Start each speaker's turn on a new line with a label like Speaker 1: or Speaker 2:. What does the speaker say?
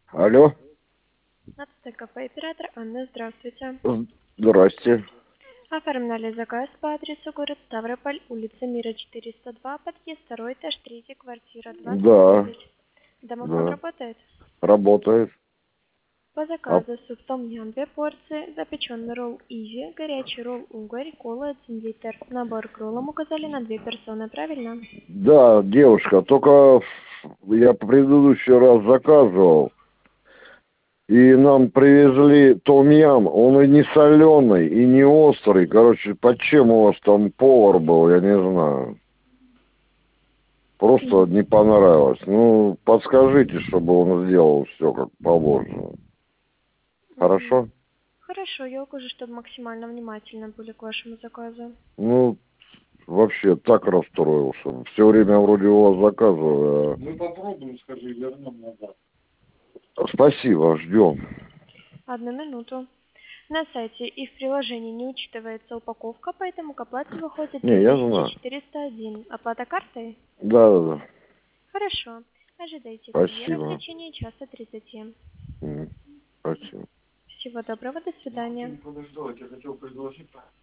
Speaker 1: Алло,
Speaker 2: АТТ кафе оператор Анна, здравствуйте.
Speaker 1: здрасте.
Speaker 2: Оформляли заказ по адресу город Ставрополь, улица Мира 402, подъезд 2, этаж 3, квартира
Speaker 1: Да,
Speaker 2: 29. Домофон
Speaker 1: да,
Speaker 2: работает?
Speaker 1: работает.
Speaker 2: По
Speaker 1: А,
Speaker 2: заказу суп том-ям 2 порции, запеченный ролл изи, горячий ролл угорь, кола 1 литр. Набор к роллам указали на 2 персоны, правильно?
Speaker 1: да, девушка, только я предыдущий раз заказывал, и нам привезли том-ям, он и не соленый, и не острый. Короче, под чем у вас там повар был, я не знаю. Просто
Speaker 2: Мгм.
Speaker 1: не понравилось. Ну, подскажите, чтобы он сделал все как положено.
Speaker 2: Мгм.
Speaker 1: Хорошо?
Speaker 2: Хорошо, я укажу, чтобы максимально внимательно были к вашему заказу.
Speaker 1: Ну, вообще так расстроился. Все время вроде у вас заказываю.
Speaker 3: Мы попробуем, скажи, вернем назад.
Speaker 1: Спасибо, ждем.
Speaker 2: Одну минуту. На сайте и в приложении не учитывается упаковка, поэтому к оплате выходит
Speaker 1: Не, я знаю.
Speaker 2: 3401. Оплата картой?
Speaker 1: Да, да, да.
Speaker 2: Хорошо. Ожидайте курьера в
Speaker 1: Спасибо.
Speaker 2: течение часа 30.
Speaker 1: Спасибо.
Speaker 2: Всего доброго, до свидания.
Speaker 3: Подождал, я хотел предложить.